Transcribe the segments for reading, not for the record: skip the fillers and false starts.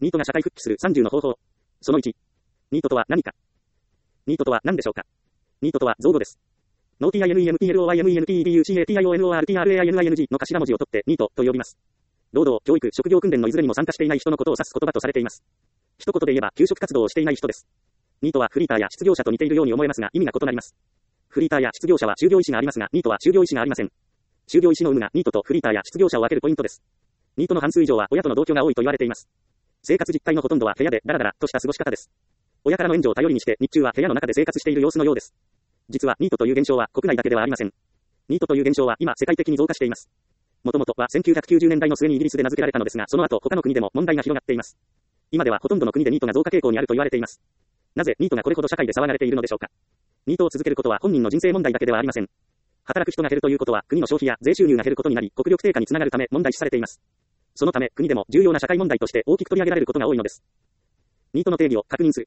ニートが社会復帰する30の方法。その1。ニートとは何か。ニートとは何でしょうか。ニートとは造語です。ノー TINEMPLOYMENTEDUCATIONORTRAINING の頭文字を取ってニートと呼びます。労働、教育、職業訓練のいずれにも参加していない人のことを指す言葉とされています。一言で言えば求職活動をしていない人です。ニートはフリーターや失業者と似ているように思えますが意味が異なります。フリーターや失業者は就業意思がありますが、ニートは就業意思がありません。就業意思の有無がニートとフリーターや失業者を分けるポイントです。ニートの半数以上は親との同居が多いと言われています。生活実態のほとんどは部屋でダラダラとした過ごし方です。親からの援助を頼りにして日中は部屋の中で生活している様子のようです。実はニートという現象は国内だけではありません。ニートという現象は今世界的に増加しています。もともとは1990年代の末にイギリスで名付けられたのですが、その後他の国でも問題が広がっています。今ではほとんどの国でニートが増加傾向にあると言われています。なぜニートがこれほど社会で騒がれているのでしょうか。ニートを続けることは本人の人生問題だけではありません。働く人が減るということは国の消費や税収入が減ることになり、国力低下につながるため問題視されています。そのため国でも重要な社会問題として大きく取り上げられることが多いのです。ニートの定義を確認する。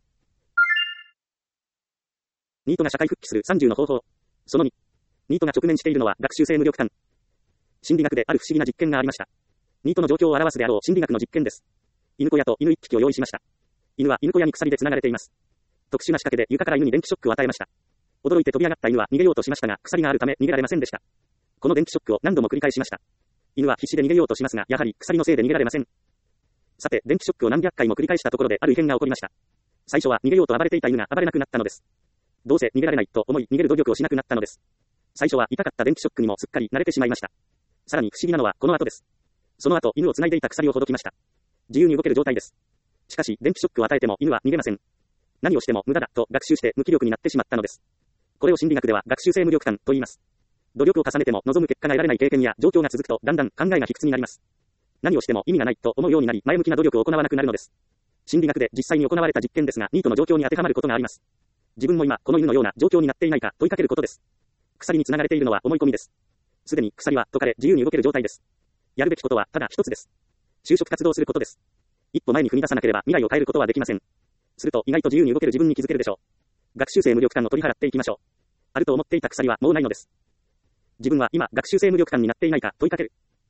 ニートが社会復帰する30の方法。その2。ニートが直面しているのは学習性無力感。心理学である不思議な実験がありました。ニートの状況を表すであろう心理学の実験です。犬小屋と犬1匹を用意しました。犬は犬小屋に鎖で繋がれています。特殊な仕掛けで床から犬に電気ショックを与えました。驚いて飛び上がった犬は逃げようとしましたが、鎖があるため逃げられませんでした。この電気ショックを何度も繰り返しました。犬は必死で逃げようとしますが、やはり鎖のせいで逃げられません。さて、電気ショックを何百回も繰り返したところである異変が起こりました。最初は逃げようと暴れていた犬が暴れなくなったのです。どうせ逃げられないと思い逃げる努力をしなくなったのです。最初は痛かった電気ショックにもすっかり慣れてしまいました。さらに不思議なのはこの後です。その後、犬を繋いでいた鎖をほどきました。自由に動ける状態です。しかし、電気ショックを与えても犬は逃げません。何をしても無駄だと学習して無気力になってしまったのです。これを心理学では学習性無力感と言います。努力を重ねても望む結果が得られない経験や状況が続くとだんだん考えが卑屈になります。何をしても意味がないと思うようになり前向きな努力を行わなくなるのです。心理学で実際に行われた実験ですが、ニートの状況に当てはまることがあります。自分も今この犬のような状況になっていないか問いかけることです。鎖に繋がれているのは思い込みです。すでに鎖は解かれ自由に動ける状態です。やるべきことはただ一つです。就職活動することです。一歩前に踏み出さなければ未来を変えることはできません。すると意外と自由に動ける自分に気づけるでしょう。学習性無力感を取り払っていきましょう。あると思っていた鎖はもうないのです。自分は今学習性無力感になっていないか問いかける。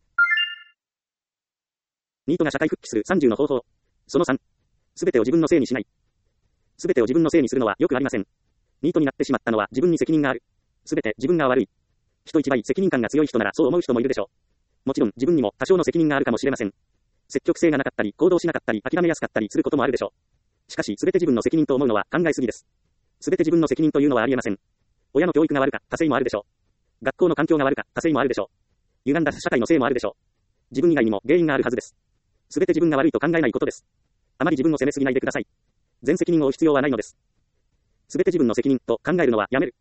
ニートが社会復帰する30の方法。その3。すべてを自分のせいにしない。すべてを自分のせいにするのはよくありません。ニートになってしまったのは自分に責任がある。すべて自分が悪い。人一倍責任感が強い人ならそう思う人もいるでしょう。もちろん自分にも多少の責任があるかもしれません。積極性がなかったり、行動しなかったり、諦めやすかったりすることもあるでしょう。しかし、すべて自分の責任と思うのは考えすぎです。すべて自分の責任というのはありえません。親の教育が悪かったせいもあるでしょう。学校の環境が悪かったせいもあるでしょう。歪んだ社会のせいもあるでしょう。自分以外にも原因があるはずです。すべて自分が悪いと考えないことです。あまり自分を責めすぎないでください。全責任を負う必要はないのです。すべて自分の責任と考えるのはやめる。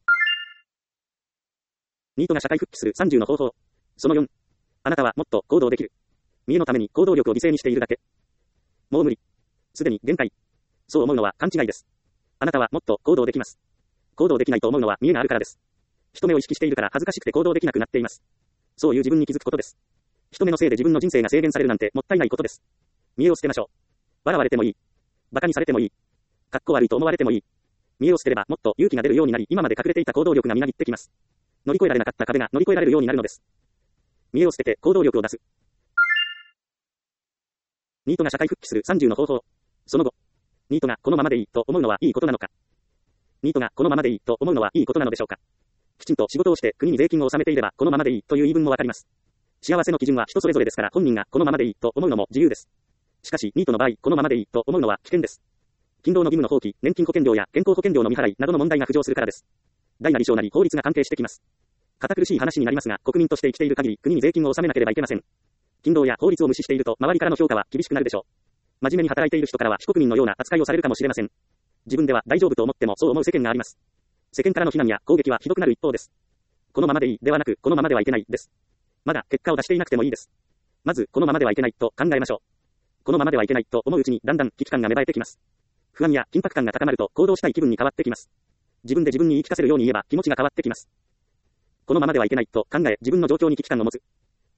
ニートが社会復帰する30の方法。その4。あなたはもっと行動できる。見栄のために行動力を犠牲にしているだけ。もう無理。すでに限界。そう思うのは勘違いです。あなたはもっと行動できます。行動できないと思うのは見栄があるからです。人目を意識しているから恥ずかしくて行動できなくなっています。そういう自分に気づくことです。人目のせいで自分の人生が制限されるなんてもったいないことです。見栄を捨てましょう。笑われてもいい。馬鹿にされてもいい。かっこ悪いと思われてもいい。見栄を捨てればもっと勇気が出るようになり、今まで隠れていた行動力がみなぎってきます。乗り越えられなかった壁が乗り越えられるようになるのです。見栄を捨てて行動力を出す。ニートが社会復帰する30の方法。その後。ニートがこのままでいいと思うのはいいことなのか。ニートがこのままでいいと思うのはいいことなのでしょうか。きちんと仕事をして国に税金を納めていればこのままでいいという言い分もわかります。幸せの基準は人それぞれですから本人がこのままでいいと思うのも自由です。しかしニートの場合このままでいいと思うのは危険です。勤労の義務の放棄、年金保険料や健康保険料の未払いなどの問題が浮上するからです。大なり小なり法律が関係してきます。堅苦しい話になりますが、国民として生きている限り国に税金を納めなければいけません。勤労や法律を無視していると周りからの評価は厳しくなるでしょう。真面目に働いている人からは非国民のような扱いをされるかもしれません。自分では大丈夫と思ってもそう思う世間があります。世間からの非難や攻撃はひどくなる一方です。このままでいいではなく、このままではいけないです。まだ結果を出していなくてもいいです。まず、このままではいけないと考えましょう。このままではいけないと思ううちにだんだん危機感が芽生えてきます。不安や緊迫感が高まると行動したい気分に変わってきます。自分で自分に言い聞かせるように言えば気持ちが変わってきます。このままではいけないと考え、自分の状況に危機感を持つ。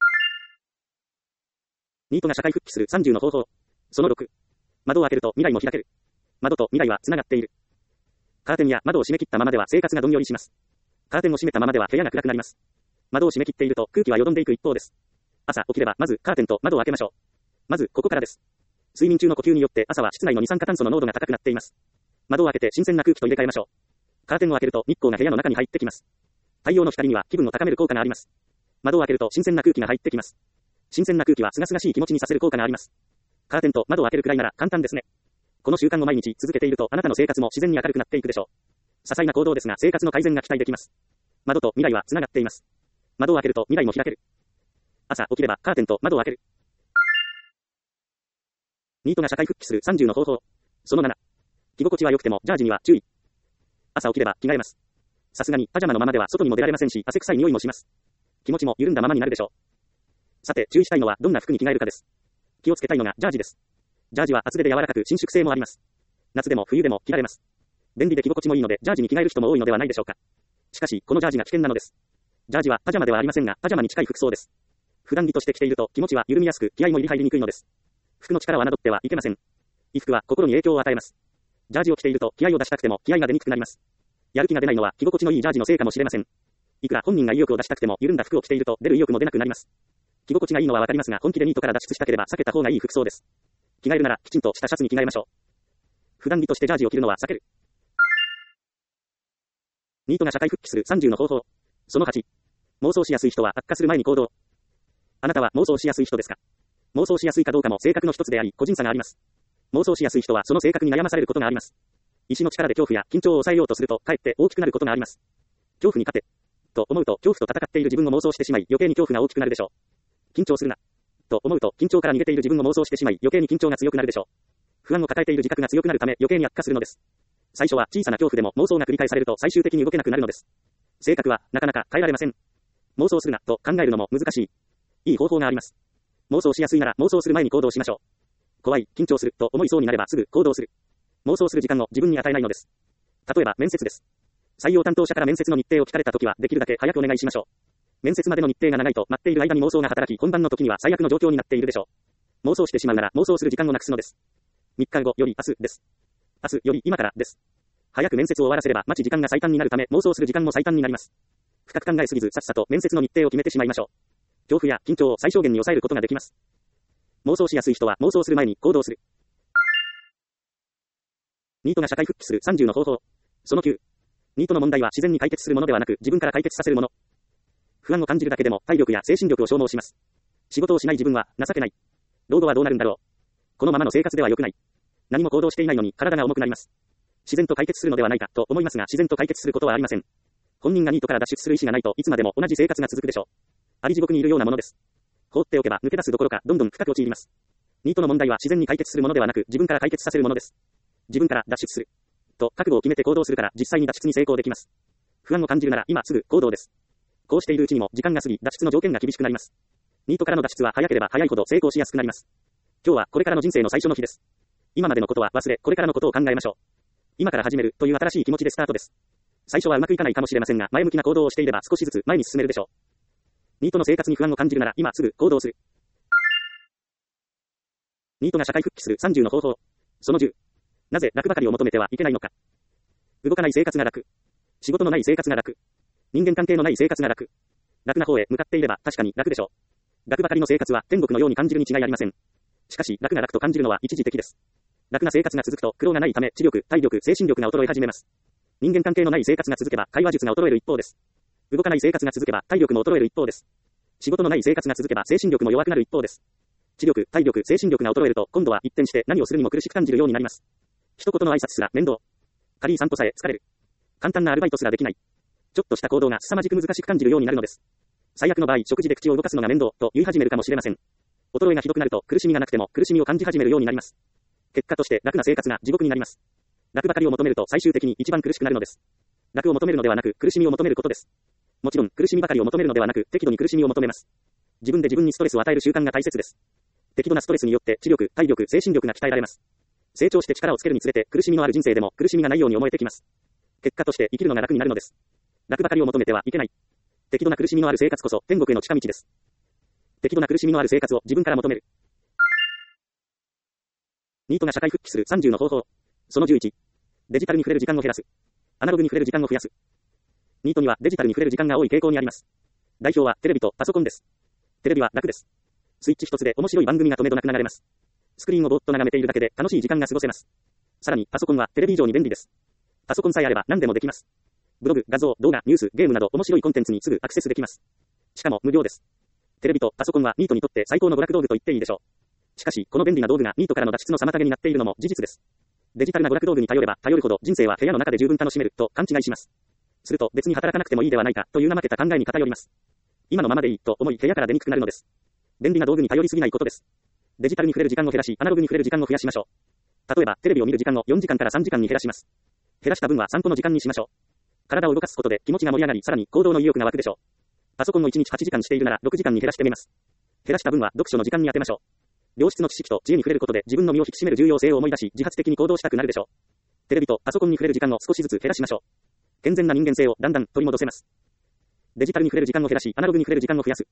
ニートが社会復帰する30の方法。その6。窓を開けると未来も開ける。窓と未来は繋がっている。カーテンや窓を閉め切ったままでは生活がどんよりします。カーテンを閉めたままでは部屋が暗くなります。窓を閉め切っていると空気はよどんでいく一方です。朝起きればまずカーテンと窓を開けましょう。まずここからです。 睡眠中の呼吸によって朝は室内の二酸化炭素の濃度が高くなっています。窓を開けて新鮮な空気と入れ替えましょう。カーテンを開けると日光が部屋の中に入ってきます。太陽の光には気分を高める効果があります。窓を開けると新鮮な空気が入ってきます。新鮮な空気は清々しい気持ちにさせる効果があります。カーテンと窓を開けるくらいなら簡単ですね。この習慣を毎日続けているとあなたの生活も自然に明るくなっていくでしょう。些細な行動ですが生活の改善が期待できます。窓と未来はつながっています。窓を開けると未来も開ける。朝起きればカーテンと窓を開ける。ニートが社会復帰する30の方法。その7。着心地は良くてもジャージには注意。朝起きれば着替えます。さすがにパジャマのままでは外にも出られませんし、汗臭い匂いもします。気持ちも緩んだままになるでしょう。さて注意したいのはどんな服に着替えるかです。気をつけたいのがジャージです。ジャージは厚手で柔らかく伸縮性もあります。夏でも冬でも着られます。便利で着心地もいいのでジャージに着替える人も多いのではないでしょうか。しかしこのジャージが危険なのです。ジャージはパジャマではありませんがパジャマに近い服装です。普段着として着ていると気持ちは緩みやすく気合も入りにくいのです。服の力を侮ってはいけません。衣服は心に影響を与えます。ジャージを着ていると気合を出したくても気合が出にくくなります。やる気が出ないのは着心地のいいジャージのせいかもしれません。いくら本人が意欲を出したくても緩んだ服を着ていると出る意欲も出なくなります。着心地がいいのはわかりますが本気でニートから脱出したければ避けた方がいい服装です。着替えるならきちんとしたシャツに着替えましょう。普段着としてジャージを着るのは避ける。ニートが社会復帰する30の方法。その8。妄想しやすい人は悪化する前に行動。あなたは妄想しやすい人ですか？妄想しやすいかどうかも性格の一つであり個人差があります。妄想しやすい人はその性格に悩まされることがあります。意志の力で恐怖や緊張を抑えようとするとかえって大きくなることがあります。恐怖に勝てと思うと恐怖と戦っている自分を妄想してしまい余計に恐怖が大きくなるでしょう。緊張するなと思うと緊張から逃げている自分を妄想してしまい余計に緊張が強くなるでしょう。不安を抱えている自覚が強くなるため余計に悪化するのです。最初は小さな恐怖でも妄想が繰り返されると最終的に動けなくなるのです。性格はなかなか変えられません。妄想するなと考えるのも難しい。いい方法があります。妄想しやすいなら妄想する前に行動しましょう。怖い、緊張すると思いそうになればすぐ行動する。妄想する時間を自分に与えないのです。例えば面接です。採用担当者から面接の日程を聞かれたときはできるだけ早くお願いしましょう。面接までの日程が長いと待っている間に妄想が働き本番の時には最悪の状況になっているでしょう。妄想してしまうなら妄想する時間をなくすのです。3日後より明日です。明日より今からです。早く面接を終わらせれば待ち時間が最短になるため妄想する時間も最短になります。深く考えすぎずさっさと面接の日程を決めてしまいましょう。恐怖や緊張を最小限に抑えることができます。妄想しやすい人は妄想する前に行動する。ニートが社会復帰する30の方法。その9。ニートの問題は自然に解決するものではなく自分から解決させるもの。不安を感じるだけでも体力や精神力を消耗します。仕事をしない自分は情けない。老後はどうなるんだろう。このままの生活では良くない。何も行動していないのに体が重くなります。自然と解決するのではないかと思いますが自然と解決することはありません。本人がニートから脱出する意思がないといつまでも同じ生活が続くでしょう。あり地獄にいるようなものです。放っておけば抜け出すどころかどんどん深く陥ります。ニートの問題は自然に解決するものではなく自分から解決させるものです。自分から脱出すると覚悟を決めて行動するから実際に脱出に成功できます。不安を感じるなら今すぐ行動です。こうしているうちにも時間が過ぎ脱出の条件が厳しくなります。ニートからの脱出は早ければ早いほど成功しやすくなります。今日はこれからの人生の最初の日です。今までのことは忘れこれからのことを考えましょう。今から始めるという新しい気持ちでスタートです。最初はうまくいかないかもしれませんが前向きな行動をしていれば少しずつ前に進めるでしょう。ニートの生活に不安を感じるなら今すぐ行動する。ニートが社会復帰する30の方法。その10。なぜ楽ばかりを求めてはいけないのか。動かない生活が楽。仕事のない生活が楽。人間関係のない生活が楽。楽な方へ向かっていれば確かに楽でしょう。楽ばかりの生活は天国のように感じるに違いありません。しかし楽が楽と感じるのは一時的です。楽な生活が続くと苦労がないため知力、体力、精神力が衰え始めます。人間関係のない生活が続けば会話術が衰える一方です。動かない生活が続けば体力も衰える一方です。仕事のない生活が続けば精神力も弱くなる一方です。知力、体力、精神力が衰えると今度は一転して何をするにも苦しく感じるようになります。一言の挨拶すら面倒。軽い散歩さえ疲れる。簡単なアルバイトすらできない。ちょっとした行動が凄まじく難しく感じるようになるのです。最悪の場合、食事で口を動かすのが面倒と言い始めるかもしれません。衰えがひどくなると苦しみがなくても苦しみを感じ始めるようになります。結果として楽な生活が地獄になります。楽ばかりを求めると最終的に一番苦しくなるのです。楽を求めるのではなく苦しみを求めることです。もちろん苦しみばかりを求めるのではなく適度に苦しみを求めます。自分で自分にストレスを与える習慣が大切です。適度なストレスによって知力、体力、精神力が鍛えられます。成長して力をつけるにつれて苦しみのある人生でも苦しみがないように思えてきます。結果として生きるのが楽になるのです。楽ばかりを求めてはいけない。適度な苦しみのある生活こそ天国への近道です。適度な苦しみのある生活を自分から求める。ニートが社会復帰する30の方法。その11。デジタルに触れる時間を減らす。アナログに触れる時間を増やす。ニートにはデジタルに触れる時間が多い傾向にあります。代表はテレビとパソコンです。テレビは楽です。スイッチ一つで面白い番組が止めどなく流れます。 スクリーンをぼーっと眺めているだけで楽しい時間が過ごせます。さらに、パソコンはテレビ以上に便利です。パソコンさえあれば何でもできます。ブログ、画像、動画、ニュース、ゲームなど面白いコンテンツにすぐアクセスできます。しかも無料です。テレビとパソコンはニートにとって最高の娯楽道具と言っていいでしょう。しかし、この便利な道具がニートからの脱出の妨げになっているのも事実です。デジタルな娯楽道具に頼れば頼るほど人生は部屋の中で十分楽しめると勘違いします。すると別に働かなくてもいいではないかという怠けた考えに偏ります。今のままでいいと思い部屋から出にくくなるのです。便利な道具に頼りすぎないことです。デジタルに触れる時間を減らし、アナログに触れる時間を増やしましょう。例えば、テレビを見る時間を4時間から3時間に減らします。減らした分は散歩の時間にしましょう。体を動かすことで気持ちが盛り上がり、さらに行動の意欲が湧くでしょう。パソコンを1日8時間しているなら6時間に減らしてみます。減らした分は読書の時間に当てましょう。良質の知識と知恵に触れることで自分の身を引き締める重要性を思い出し、自発的に行動したくなるでしょう。テレビとパソコンに触れる時間を少しずつ減らしましょう。健全な人間性をだんだん取り戻せます。デジタルに触れる時間を減らし、アナログに触れる時間を増やす。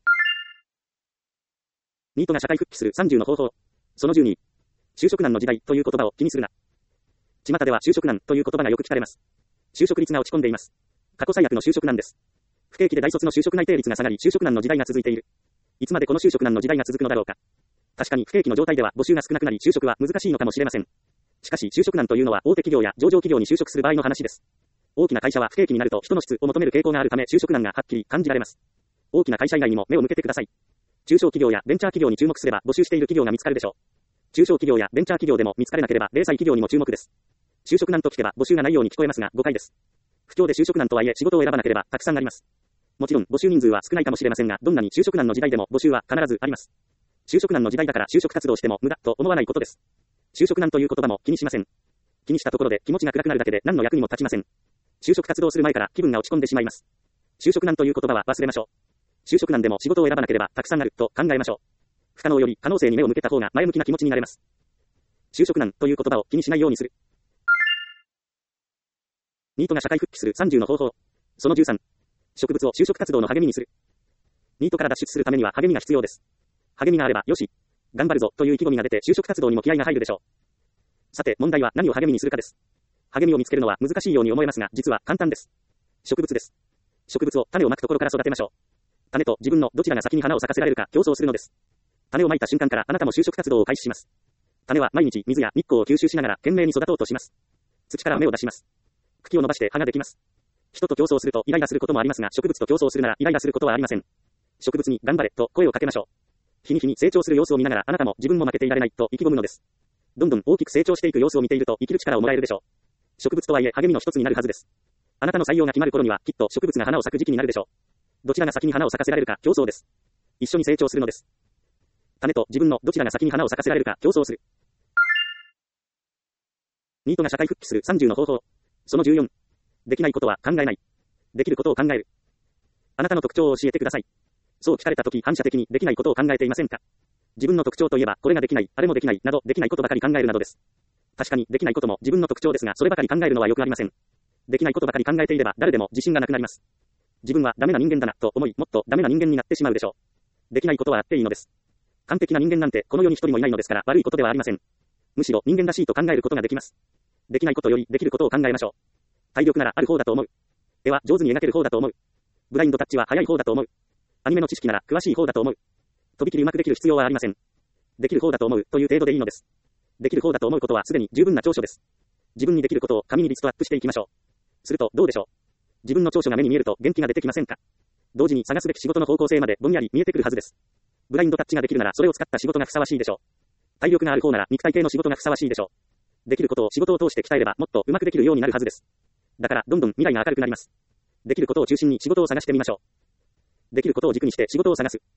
ニートが社会復帰する30の方法。その12。就職難の時代という言葉を気にするな。巷では就職難という言葉がよく聞かれます。就職率が落ち込んでいます。過去最悪の就職難です。不景気で大卒の就職内定率が下がり、就職難の時代が続いている。いつまでこの就職難の時代が続くのだろうか。確かに不景気の状態では募集が少なくなり就職は難しいのかもしれません。しかし就職難というのは大手企業や上場企業に就職する場合の話です。大きな会社は不景気になると人の質を求める傾向があるため就職難がはっきり感じられます。大きな会社以外にも目を向けてください。中小企業やベンチャー企業に注目すれば募集している企業が見つかるでしょう。中小企業やベンチャー企業でも見つかれなければ零細企業にも注目です。就職難と聞けば募集がないように聞こえますが誤解です。不況で就職難とはいえ仕事を選ばなければたくさんあります。もちろん募集人数は少ないかもしれませんが、どんなに就職難の時代でも募集は必ずあります。就職難の時代だから就職活動しても無駄と思わないことです。就職難という言葉も気にしません。気にしたところで気持ちが暗くなるだけで何の役にも立ちません。就職活動する前から気分が落ち込んでしまいます。就職難という言葉は忘れましょう。就職難でも仕事を選ばなければたくさんあると考えましょう。不可能より可能性に目を向けた方が前向きな気持ちになれます。就職難という言葉を気にしないようにする。ニートが社会復帰する30の方法。その13。植物を就職活動の励みにする。ニートから脱出するためには励みが必要です。励みがあれば、よし、頑張るぞという意気込みが出て就職活動にも気合が入るでしょう。さて、問題は何を励みにするかです。励みを見つけるのは難しいように思えますが、実は簡単です。植物です。植物を種をまくところから育てましょう。種と自分のどちらが先に花を咲かせられるか競争するのです。種をまいた瞬間からあなたも就職活動を開始します。種は毎日水や日光を吸収しながら懸命に育とうとします。土から芽を出します。茎を伸ばして葉ができます。人と競争するとイライラすることもありますが、植物と競争するならイライラすることはありません。植物に頑張れと声をかけましょう。日に日に成長する様子を見ながらあなたも自分も負けていられないと意気込むのです。どんどん大きく成長していく様子を見ていると生きる力をもらえるでしょう。植物とはいえ励みの一つになるはずです。あなたの採用が決まる頃にはきっと植物が花を咲く時期になるでしょう。どちらが先に花を咲かせられるか競争です。一緒に成長するのです。種と自分のどちらが先に花を咲かせられるか競争する。ニートが社会復帰する30の方法。その14。できないことは考えない。できることを考える。あなたの特徴を教えてください。そう聞かれたとき反射的にできないことを考えていませんか？自分の特徴といえば、これができない、あれもできない、などできないことばかり考えるなどです。確かにできないことも自分の特徴ですが、そればかり考えるのはよくありません。できないことばかり考えていれば、誰でも自信がなくなります。自分はダメな人間だな、と思い、もっとダメな人間になってしまうでしょう。できないことはあっていいのです。完璧な人間なんてこの世に一人もいないのですから、悪いことではありません。むしろ人間らしいと考えることができます。できないことよりできることを考えましょう。体力ならある方だと思う。絵は上手に描ける方だと思う。ブラインドタッチは早い方だと思う。アニメの知識なら詳しい方だと思う。とびきりうまくできる必要はありません。できる方だと思うという程度でいいのです。できる方だと思うことはすでに十分な長所です。自分にできることを紙にリストアップしていきましょう。するとどうでしょう。自分の長所が目に見えると元気が出てきませんか？同時に探すべき仕事の方向性までぼんやり見えてくるはずです。ブラインドタッチができるならそれを使った仕事がふさわしいでしょう。体力がある方なら肉体系の仕事がふさわしいでしょう。できることを仕事を通して鍛えればもっとうまくできるようになるはずです。だからどんどん未来が明るくなります。できることを中心に仕事を探してみましょう。できることを軸にして仕事を探す。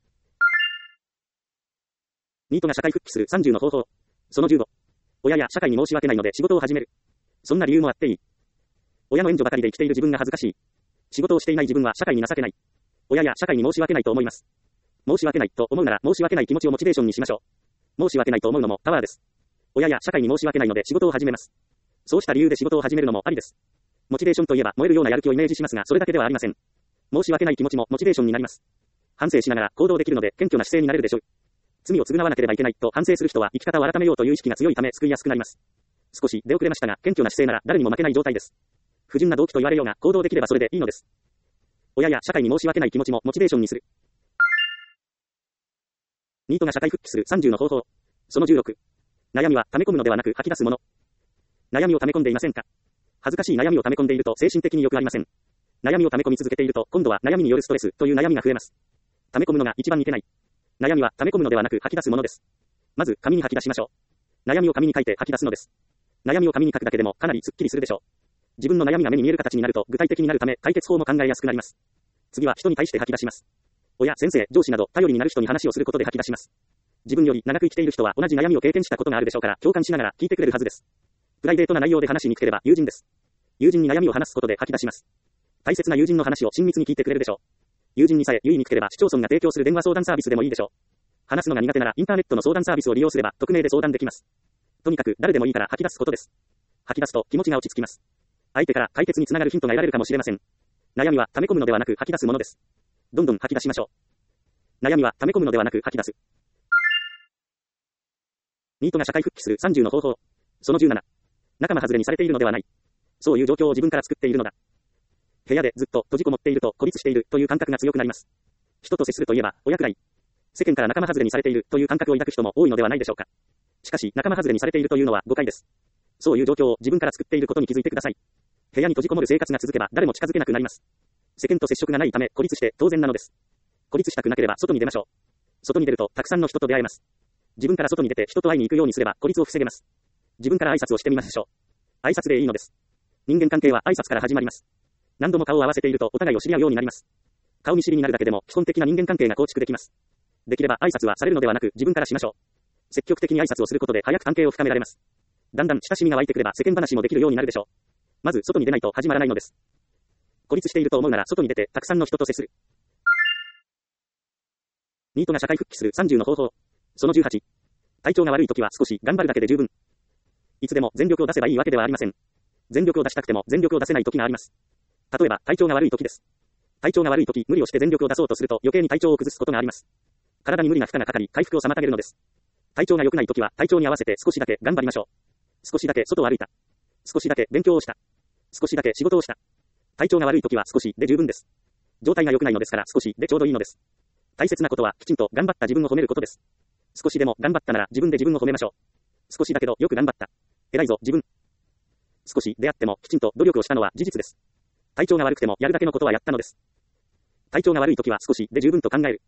ニートが社会復帰する30の方法。その15。親や社会に申し訳ないので仕事を始める。そんな理由もあっていい。親の援助ばかりで生きている自分が恥ずかしい。仕事をしていない自分は社会に情けない。親や社会に申し訳ないと思います。申し訳ないと思うなら申し訳ない気持ちをモチベーションにしましょう。申し訳ないと思うのもパワーです。親や社会に申し訳ないので仕事を始めます。そうした理由で仕事を始めるのもありです。モチベーションといえば燃えるようなやる気をイメージしますが、それだけではありません。申し訳ない気持ちもモチベーションになります。反省しながら行動できるので謙虚な姿勢になれるでしょう。罪を償わなければいけないと反省する人は生き方を改めようという意識が強いため救いやすくなります。少し出遅れましたが、謙虚な姿勢なら誰にも負けない状態です。不純な動機と言われようが行動できればそれでいいのです。親や社会に申し訳ない気持ちもモチベーションにする。ニートが社会復帰する30の方法。 その16。悩みは溜め込むのではなく吐き出すもの。悩みを溜め込んでいませんか？恥ずかしい悩みを溜め込んでいると精神的に良くありません。悩みを溜め込み続けていると、今度は悩みによるストレスという悩みが増えます。溜め込むのが一番いけない。悩みは溜め込むのではなく吐き出すものです。まず紙に吐き出しましょう。悩みを紙に書いて吐き出すのです。悩みを紙に書くだけでもかなりスッキリするでしょう。自分の悩みが目に見える形になると具体的になるため解決法も考えやすくなります。次は人に対して吐き出します。親、先生、上司など頼りになる人に話をすることで吐き出します。自分より長く生きている人は同じ悩みを経験したことがあるでしょうから共感しながら聞いてくれるはずです。プライベートな内容で話しにくければ友人です。友人に悩みを話すことで吐き出します。大切な友人の話を親密に聞いてくれるでしょう。友人にさえ言いにくければ市町村が提供する電話相談サービスでもいいでしょう。話すのが苦手ならインターネットの相談サービスを利用すれば匿名で相談できます。とにかく誰でもいいから吐き出すことです。吐き出すと気持ちが落ち着きます。相手から解決につながるヒントが得られるかもしれません。悩みは溜め込むのではなく吐き出すものです。どんどん吐き出しましょう。悩みは溜め込むのではなく吐き出す。ニートが社会復帰する30の方法。その17。仲間外れにされているのではない。そういう状況を自分から作っているのだ。部屋でずっと閉じこもっていると孤立しているという感覚が強くなります。人と接するといえば親くらい。世間から仲間外れにされているという感覚を抱く人も多いのではないでしょうか。しかし仲間外れにされているというのは誤解です。そういう状況を自分から作っていることに気づいてください。部屋に閉じこもる生活が続けば誰も近づけなくなります。世間と接触がないため孤立して当然なのです。孤立したくなければ外に出ましょう。外に出るとたくさんの人と出会えます。自分から外に出て人と会いに行くようにすれば孤立を防げます。自分から挨拶をしてみましょう。挨拶でいいのです。人間関係は挨拶から始まります。何度も顔を合わせているとお互いを知り合うようになります。顔見知りになるだけでも基本的な人間関係が構築できます。できれば挨拶はされるのではなく自分からしましょう。積極的に挨拶をすることで早く関係を深められます。だんだん親しみが湧いてくれば世間話もできるようになるでしょう。まず外に出ないと始まらないのです。孤立していると思うなら外に出てたくさんの人と接する。ニートが社会復帰する30の方法。その18。体調が悪い時は少し頑張るだけで十分。いつでも全力を出せばいいわけではありません。全力を出したくても全力を出せない時があります。例えば体調が悪い時です。体調が悪い時無理をして全力を出そうとすると余計に体調を崩すことがあります。体に無理な負荷がかかり回復を妨げるのです。体調が良くない時は体調に合わせて少しだけ頑張りましょう。少しだけ外を歩いた。少しだけ勉強をした。少しだけ仕事をした。体調が悪い時は少しで十分です。状態が良くないのですから少しでちょうどいいのです。大切なことはきちんと頑張った自分を褒めることです。少しでも頑張ったなら自分で自分を褒めましょう。少しだけどよく頑張った。偉いぞ自分。少しであってもきちんと努力をしたのは事実です。体調が悪くてもやるだけのことはやったのです。体調が悪い時は少しで十分と考える。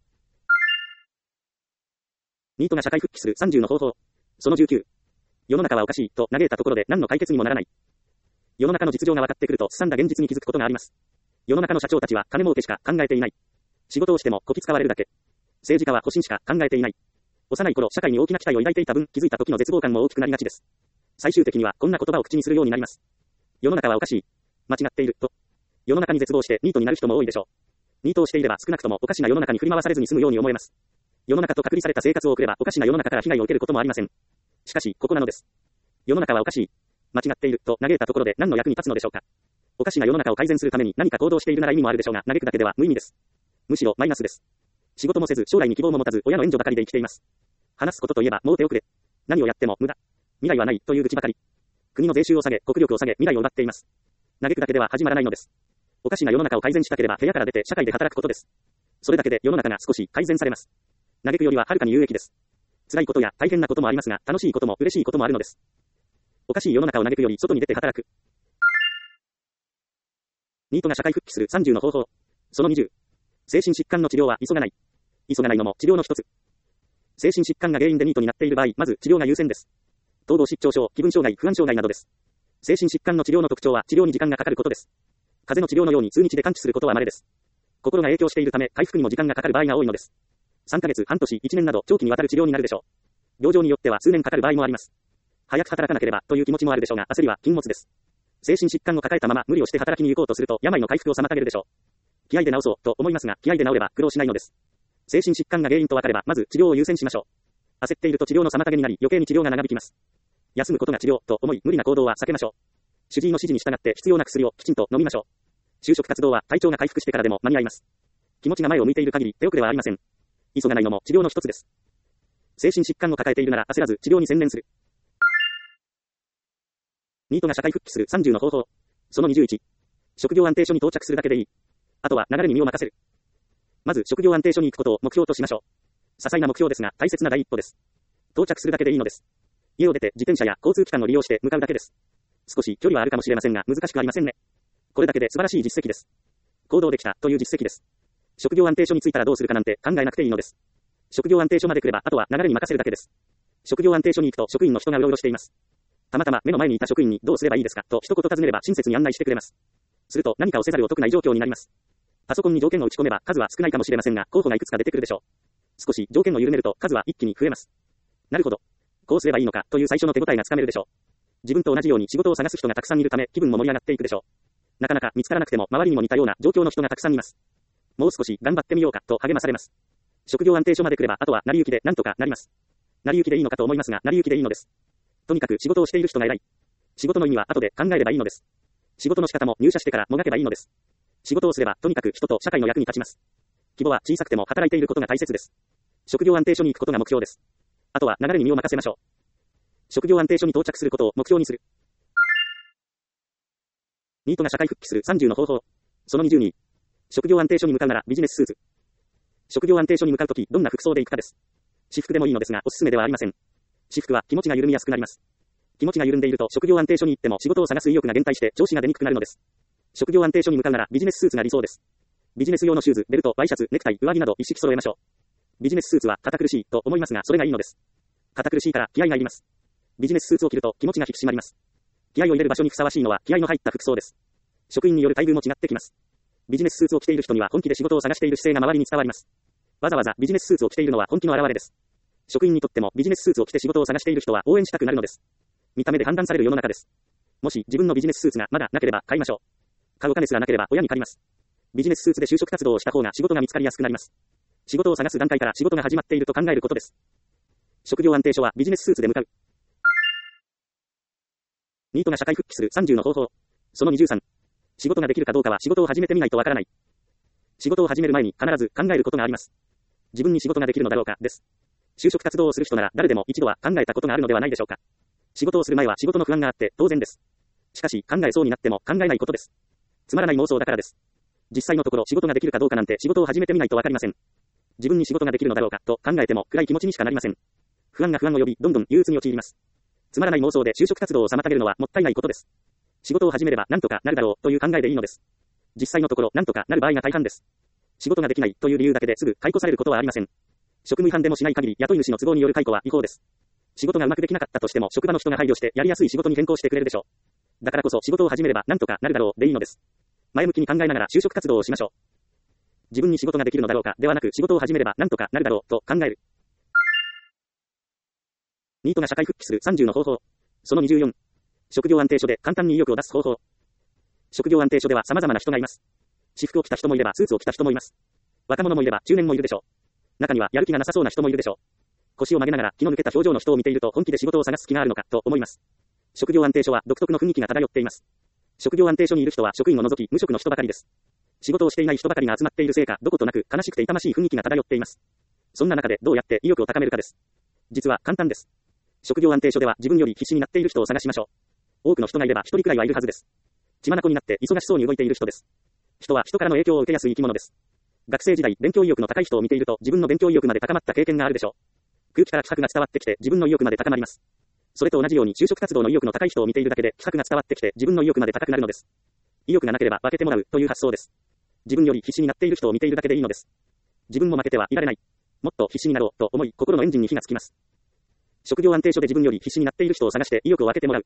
ニートが社会復帰する30の方法。その19。世の中はおかしいと嘆いたところで何の解決にもならない。世の中の実情が分かってくるとすさんだ現実に気づくことがあります。世の中の社長たちは金儲けしか考えていない。仕事をしてもこき使われるだけ。政治家は保身しか考えていない。幼い頃社会に大きな期待を抱いていた分気づいた時の絶望感も大きくなりがちです。最終的にはこんな言葉を口にするようになります。世の中はおかしい。間違っていると。世の中に絶望してニートになる人も多いでしょう。ニートをしていれば少なくともおかしな世の中に振り回されずに済むように思えます。世の中と隔離された生活を送ればおかしな世の中から被害を受けることもありません。しかしここなのです。世の中はおかしい。間違っていると嘆いたところで何の役に立つのでしょうか。おかしな世の中を改善するために何か行動しているなら意味もあるでしょうが嘆くだけでは無意味です。むしろマイナスです。仕事もせず将来に希望も持たず親の援助ばかりで生きています。話すことといえばもう手遅れ。何をやっても無駄。未来はないという愚痴ばかり。国の税収を下げ国力を下げ未来を奪っています。嘆くだけでは始まらないのです。おかしな世の中を改善したければ部屋から出て社会で働くことです。それだけで世の中が少し改善されます。嘆くよりははるかに有益です。辛いことや大変なこともありますが楽しいことも嬉しいこともあるのです。おかしい世の中を嘆くより外に出て働く。ニートが社会復帰する30の方法。その20。精神疾患の治療は急がない。急がないのも治療の一つ。精神疾患が原因でニートになっている場合、まず治療が優先です。統合失調症、気分障害、不安障害などです。精神疾患の治療の特徴は治療に時間がかかることです。風邪の治療のように数日で完治することは稀です。心が影響しているため回復にも時間がかかる場合が多いのです。3ヶ月、半年、1年など長期にわたる治療になるでしょう。病状によっては数年かかる場合もあります。早く働かなければという気持ちもあるでしょうが焦りは禁物です。精神疾患を抱えたまま無理をして働きに行こうとすると病の回復を妨げるでしょう。気合で治そうと思いますが気合で治れば苦労しないのです。精神疾患が原因と分かればまず治療を優先しましょう。焦っていると治療の妨げになり余計に治療が長引きます。休むことが治療と思い無理な行動は避けましょう。主治医の指示に従って必要な薬をきちんと飲みましょう。就職活動は体調が回復してからでも間に合います。気持ちが前を向いている限り手遅れはありません。急がないのも治療の一つです。精神疾患を抱えているなら焦らず治療に専念する。ニートが社会復帰する30の方法。その21。職業安定所に到着するだけでいい。あとは流れに身を任せる。まず職業安定所に行くことを目標としましょう。些細な目標ですが大切な第一歩です。 到着するだけでいいのです。家を出て自転車や交通機関を利用して向かうだけです。少し距離はあるかもしれませんが難しくありませんね。これだけで素晴らしい実績です。行動できたという実績です。職業安定所に着いたらどうするかなんて考えなくていいのです。職業安定所まで来ればあとは流れに任せるだけです。職業安定所に行くと職員の人がうろうろしています。たまたま目の前にいた職員にどうすればいいですかと一言尋ねれば親切に案内してくれます。すると何かをせざるを得ない状況になります。パソコンに条件を打ち込めば数は少ないかもしれませんが候補がいくつか出てくるでしょう。少し条件を緩めると数は一気に増えます。なるほど。こうすればいいのかという最初の手応えがつかめるでしょう。自分と同じように仕事を探す人がたくさんいるため気分も盛り上がっていくでしょう。なかなか見つからなくても周りにも似たような状況の人がたくさんいます。もう少し頑張ってみようかと励まされます。職業安定所まで来ればあとは成り行きでなんとかなります。成り行きでいいのかと思いますが成り行きでいいのです。とにかく仕事をしている人が偉い。仕事の意味は後で考えればいいのです。仕事の仕方も入社してからもがけばいいのです。仕事をすればとにかく人と社会の役に立ちます。規模は小さくても働いていることが大切です。職業安定所に行くことが目標です。あとは流れに身を任せましょう。職業安定所に到着することを目標にする。ニートが社会復帰する30の方法。その22。職業安定所に向かうならビジネススーツ。職業安定所に向かうときどんな服装で行くかです。私服でもいいのですがおすすめではありません。私服は気持ちが緩みやすくなります。気持ちが緩んでいると職業安定所に行っても仕事を探す意欲が減退して調子が出にくくなるのです。職業安定所に向かうならビジネススーツが理想です。ビジネス用のシューズ、ベルト、ワイシャツ、ネクタイ、上着など一式揃えましょう。ビジネススーツは堅苦しいと思いますがそれがいいのです。堅苦しいから気合がいります。ビジネススーツを着ると気持ちが引き締まります。気合を入れる場所にふさわしいのは気合の入った服装です。職員による待遇も違ってきます。ビジネススーツを着ている人には本気で仕事を探している姿勢が周りに伝わります。わざわざビジネススーツを着ているのは本気の表れです。職員にとってもビジネススーツを着て仕事を探している人は応援したくなるのです。見た目で判断される世の中です。もし自分のビジネススーツがまだなければ買いましょう。買うお金すらなければ親に借ります。ビジネススーツで就職活動をした方が仕事が見つかりやすくなります。仕事を探す段階から仕事が始まっていると考えることです。職業安定所はビジネススーツで向かう。ニートが社会復帰する30の方法。その23。仕事ができるかどうかは仕事を始めてみないとわからない。仕事を始める前に必ず考えることがあります。自分に仕事ができるのだろうかです。就職活動をする人なら誰でも一度は考えたことがあるのではないでしょうか。仕事をする前は仕事の不安があって当然です。しかし考えそうになっても考えないことです。つまらない妄想だからです。実際のところ仕事ができるかどうかなんて仕事を始めてみないとわかりません。自分に仕事ができるのだろうかと考えても暗い気持ちにしかなりません。不安が不安を呼びどんどん憂鬱に陥ります。つまらない妄想で就職活動を妨げるのはもったいないことです。仕事を始めれば何とかなるだろうという考えでいいのです。実際のところ何とかなる場合が大半です。仕事ができないという理由だけですぐ解雇されることはありません。職務違反でもしない限り雇い主の都合による解雇は違法です。仕事がうまくできなかったとしても職場の人が配慮してやりやすい仕事に変更してくれるでしょう。だからこそ仕事を始めれば何とかなるだろうでいいのです。前向きに考えながら就職活動をしましょう。自分に仕事ができるのだろうかではなく仕事を始めれば何とかなるだろうと考える。ニートが社会復帰する30の方法。その24。職業安定所で簡単に意欲を出す方法。職業安定所では様々な人がいます。私服を着た人もいればスーツを着た人もいます。若者もいれば中年もいるでしょう。中にはやる気がなさそうな人もいるでしょう。腰を曲げながら気の抜けた表情の人を見ていると本気で仕事を探す気があるのかと思います。職業安定所は独特の雰囲気が漂っています。職業安定所にいる人は職員を除き無職の人ばかりです。仕事をしていない人ばかりが集まっているせいかどことなく悲しくて痛ましい雰囲気が漂っています。そんな中でどうやって意欲を高めるかです。実は簡単です。職業安定所では自分より必死になっている人を探しましょう。多くの人がいれば一人くらいはいるはずです。血眼になって忙しそうに動いている人です。人は人からの影響を受けやすい生き物です。学生時代勉強意欲の高い人を見ていると自分の勉強意欲まで高まった経験があるでしょう。空気から気迫が伝わってきて自分の意欲まで高まります。それと同じように就職活動の意欲の高い人を見ているだけで気迫が伝わってきて自分の意欲まで高くなるのです。意欲がなければ分けてもらうという発想です。自分より必死になっている人を見ているだけでいいのです。自分も負けてはいられない。もっと必死になろうと思い心のエンジンに火がつきます。職業安定所で自分より必死になっている人を探して意欲を分けてもらう。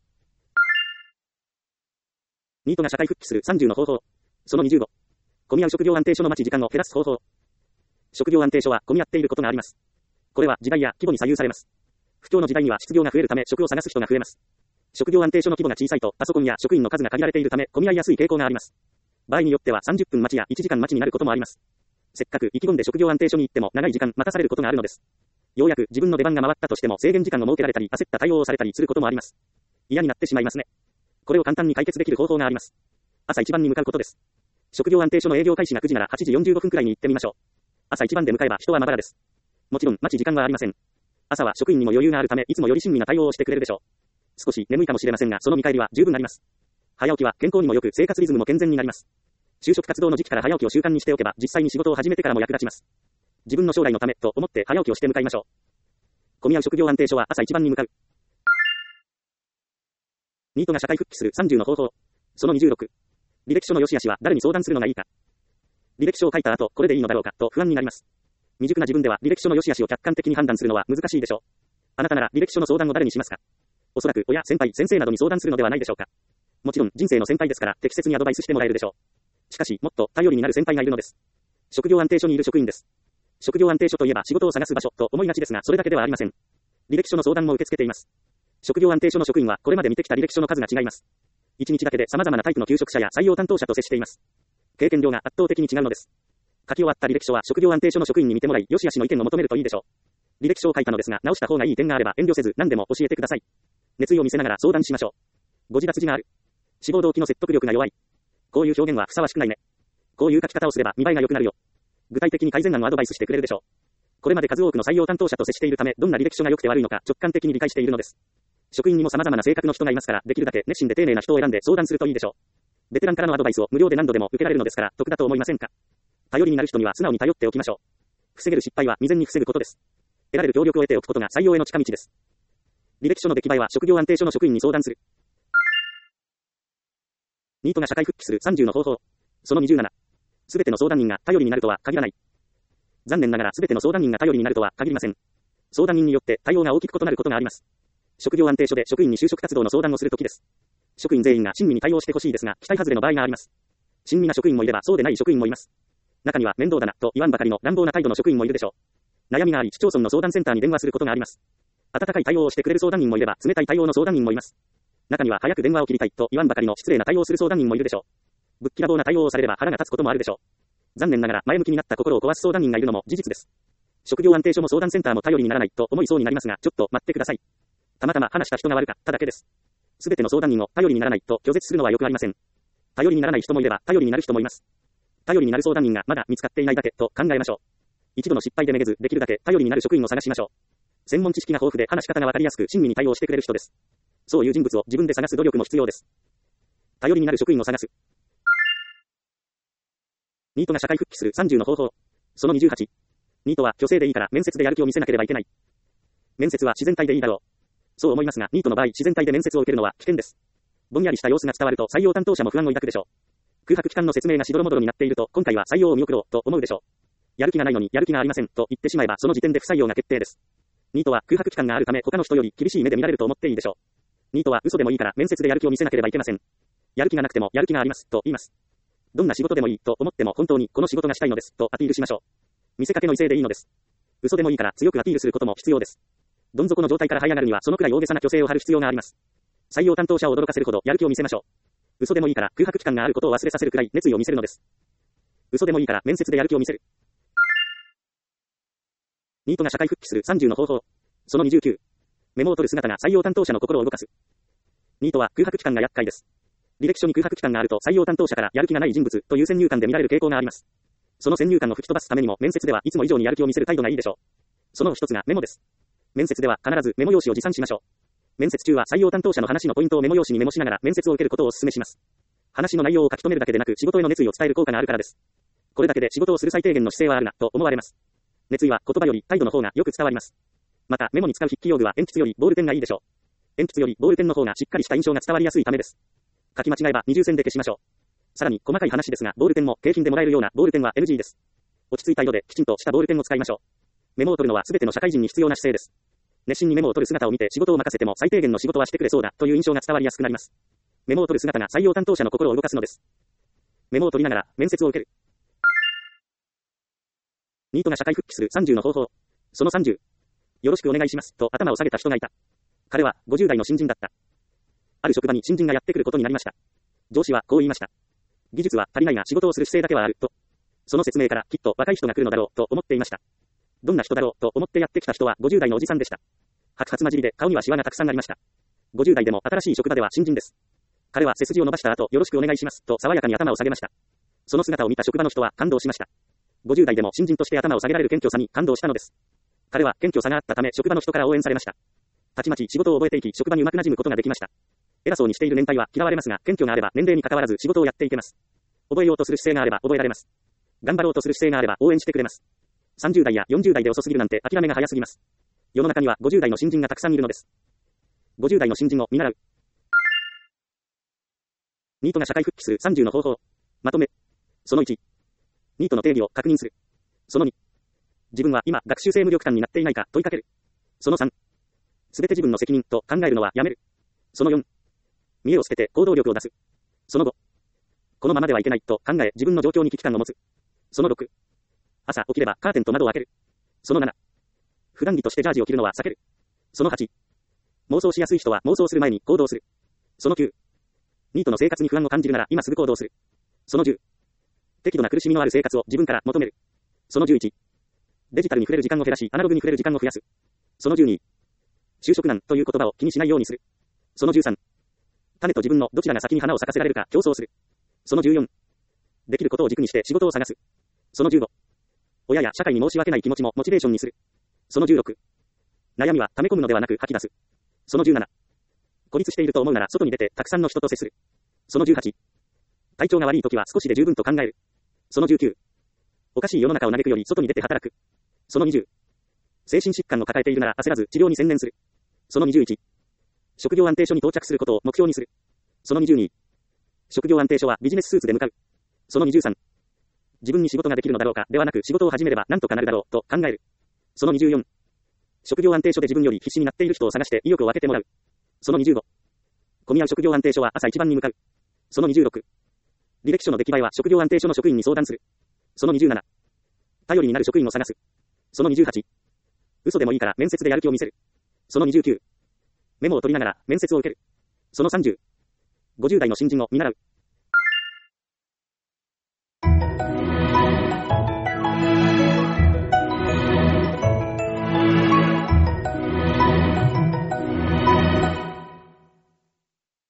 ニートが社会復帰する30の方法。その25。混み合う職業安定所の待ち時間を減らす方法。職業安定所は混み合っていることがあります。これは時代や規模に左右されます。不況の時代には失業が増えるため職を探す人が増えます。職業安定所の規模が小さいとパソコンや職員の数が限られているため混み合いやすい傾向があります。場合によっては30分待ちや1時間待ちになることもあります。せっかく意気込んで職業安定所に行っても長い時間待たされることがあるのです。ようやく自分の出番が回ったとしても制限時間を設けられたり焦った対応をされたりすることもあります。嫌になってしまいますね。これを簡単に解決できる方法があります。朝一番に向かうことです。職業安定所の営業開始が9時なら8時45分くらいに行ってみましょう。朝一番で向かえば人はまばらです。もちろん待ち時間はありません。朝は職員にも余裕があるためいつもより親身な対応をしてくれるでしょう。少し眠いかもしれませんがその見返りは十分あります。早起きは健康にも良く生活リズムも健全になります。就職活動の時期から早起きを習慣にしておけば実際に仕事を始めてからも役立ちます。自分の将来のためと思って早起きをして向かいましょう。 混み合う職業安定所は朝一番に向かう。ニートが社会復帰する30の方法。その26。履歴書の良し悪しは誰に相談するのがいいか。履歴書を書いた後、これでいいのだろうか、と不安になります。未熟な自分では履歴書の良し悪しを客観的に判断するのは難しいでしょう。あなたなら履歴書の相談を誰にしますか。おそらく親、先輩、先生などに相談するのではないでしょうか。もちろん人生の先輩ですから適切にアドバイスしてもらえるでしょう。しかし、もっと頼りになる先輩がいるのです。職業安定所にいる職員です。職業安定所といえば仕事を探す場所と思いがちですが、それだけではありません。履歴書の相談も受け付けています。職業安定所の職員はこれまで見てきた履歴書の数が違います。1日だけで様々なタイプの求職者や採用担当者と接しています。経験量が圧倒的に違うのです。書き終わった履歴書は職業安定所の職員に見てもらい、良し悪しの意見を求めるといいでしょう。履歴書を書いたのですが、直した方がいい点があれば遠慮せず何でも教えてください。熱意を見せながら相談しましょう。ご自立自がある。志望動機の説得力が弱い。こういう表現はふさわしくないね。こういう書き方をすれば見栄えが良くなるよ。具体的に改善案をアドバイスしてくれるでしょう。これまで数多くの採用担当者と接しているため、どんな履歴書が良くて悪いのか直感的に理解しているのです。職員にも様々な性格の人がいますから、できるだけ熱心で丁寧な人を選んで相談するといいでしょう。ベテランからのアドバイスを無料で何度でも受けられるのですから、得だと思いませんか。頼りになる人には素直に頼っておきましょう。防げる失敗は未然に防ぐことです。得られる協力を得ておくことが採用への近道です。履歴書の出来栄えは職業安定所の職員に相談する。ニートが社会復帰する30の方法。その27。すべての相談人が頼りになるとは限らない。残念ながらすべての相談人が頼りになるとは限りません。相談人によって対応が大きく異なることがあります。職業安定所で職員に就職活動の相談をするときです。職員全員が親身に対応してほしいですが、期待外れの場合があります。親身な職員もいればそうでない職員もいます。中には面倒だなと言わんばかりの乱暴な態度の職員もいるでしょう。悩みがあり市町村の相談センターに電話することがあります。温かい対応をしてくれる相談員もいれば冷たい対応の相談員もいます。中には早く電話を切りたいと言わんばかりの失礼な対応をする相談員もいるでしょう。ぶっきらぼうな対応をされれば腹が立つこともあるでしょう。残念ながら前向きになった心を壊す相談員がいるのも事実です。職業安定所も相談センターも頼りにならないと思いそうになりますが、ちょっと待ってください。たまたま話した人が悪かっただけです。すべての相談人を頼りにならないと拒絶するのはよくありません。頼りにならない人もいれば頼りになる人もいます。頼りになる相談人がまだ見つかっていないだけと考えましょう。一度の失敗でめげず、できるだけ頼りになる職員を探しましょう。専門知識が豊富で話し方がわかりやすく親身に対応してくれる人です。そういう人物を自分で探す努力も必要です。頼りになる職員を探す。ニートが社会復帰する30の方法。その28。ニートは虚勢でいいから面接でやる気を見せなければいけない。面接は自然体でいいだろう。そう思いますが、ニートの場合、自然体で面接を受けるのは危険です。ぼんやりした様子が伝わると採用担当者も不安を抱くでしょう。空白期間の説明がしどろもどろになっていると、今回は採用を見送ろうと思うでしょう。やる気がないのにやる気がありませんと言ってしまえばその時点で不採用が決定です。ニートは空白期間があるため他の人より厳しい目で見られると思っていいでしょう。ニートは嘘でもいいから面接でやる気を見せなければいけません。やる気がなくてもやる気がありますと言います。どんな仕事でもいいと思っても本当にこの仕事がしたいのですとアピールしましょう。見せかけの威勢でいいのです。嘘でもいいから強くアピールすることも必要です。どん底の状態から這い上がるにはそのくらい大げさな虚勢を張る必要があります。採用担当者を驚かせるほどやる気を見せましょう。嘘でもいいから空白期間があることを忘れさせるくらい熱意を見せるのです。嘘でもいいから面接でやる気を見せる。ニートが社会復帰する30の方法。その29。メモを取る姿が採用担当者の心を動かす。ニートは空白期間が厄介です。履歴書に空白期間があると採用担当者からやる気がない人物という先入観で見られる傾向があります。その先入観を吹き飛ばすためにも面接ではいつも以上にやる気を見せる態度がいいでしょう。その一つがメモです。面接では必ずメモ用紙を持参しましょう。面接中は採用担当者の話のポイントをメモ用紙にメモしながら面接を受けることをお勧めします。話の内容を書き留めるだけでなく仕事への熱意を伝える効果があるからです。これだけで仕事をする最低限の姿勢はあるなと思われます。熱意は言葉より態度の方がよく伝わります。またメモに使う筆記用具は鉛筆よりボールペンがいいでしょう。鉛筆よりボールペンの方がしっかりした印象が伝わりやすいためです。書き間違えば二重線で消しましょう。さらに細かい話ですがボールペンも景品でもらえるようなボールペンは NG です。落ち着いた色できちんとしたボールペンを使いましょう。メモを取るのは全ての社会人に必要な姿勢です。熱心にメモを取る姿を見て仕事を任せても最低限の仕事はしてくれそうだという印象が伝わりやすくなります。メモを取る姿が採用担当者の心を動かすのです。メモを取りながら面接を受ける。ニートが社会復帰する30の方法。その30。よろしくお願いしますと頭を下げた人がいた。彼は50代の新人だった。ある職場に新人がやってくることになりました。上司はこう言いました。技術は足りないが仕事をする姿勢だけはあると。その説明からきっと若い人が来るのだろうと思っていました。どんな人だろうと思ってやってきた人は50代のおじさんでした。白髪混じりで顔にはシワがたくさんありました。50代でも新しい職場では新人です。彼は背筋を伸ばした後よろしくお願いしますと爽やかに頭を下げました。その姿を見た職場の人は感動しました。50代でも新人として頭を下げられる謙虚さに感動したのです。彼は謙虚さがあったため職場の人から応援されました。たちまち仕事を覚えていき職場にうまく馴染むことができました。偉そうにしている年配は嫌われますが謙虚があれば年齢に関わらず仕事をやっていけます。覚えようとする姿勢があれば覚えられます。頑張ろうとする姿勢があれば応援してくれます。30代や40代で遅すぎるなんて諦めが早すぎます。 世の中には50代の新人がたくさんいるのです。50代の新人を見習う。ニートが社会復帰する30の方法。まとめ。その1。ニートの定義を確認する。その2。自分は今学習性無力感になっていないか問いかける。その3。すべて自分の責任と考えるのはやめる。その4。見栄を捨てて行動力を出す。その5。このままではいけないと考え自分の状況に危機感を持つ。その6。朝起きればカーテンと窓を開ける。その7。普段着としてジャージを着るのは避ける。その8。妄想しやすい人は妄想する前に行動する。その9。ニートの生活に不安を感じるなら今すぐ行動する。その10。適度な苦しみのある生活を自分から求める。その11。デジタルに触れる時間を減らしアナログに触れる時間を増やす。その12。就職難という言葉を気にしないようにする。その13。種と自分のどちらが先に花を咲かせられるか競争する。その14。できることを軸にして仕事を探す。その15。親や社会に申し訳ない気持ちもモチベーションにする。その16。悩みは溜め込むのではなく吐き出す。その17。孤立していると思うなら外に出てたくさんの人と接する。その18。体調が悪い時は少しで十分と考える。その19。おかしい世の中を嘆くより外に出て働く。その20。精神疾患を抱えているなら焦らず治療に専念する。その21。職業安定所に到着することを目標にする。その22。職業安定所はビジネススーツで向かう。その23。自分に仕事ができるのだろうかではなく仕事を始めれば何とかなるだろうと考える。その24。職業安定所で自分より必死になっている人を探して意欲を分けてもらう。その25。混み合う職業安定所は朝一番に向かう。その26。履歴書の出来栄えは職業安定所の職員に相談する。その27。頼りになる職員を探す。その28。嘘でもいいから面接でやる気を見せる。その29。メモを取りながら面接を受ける。その30。50代の新人を見習う。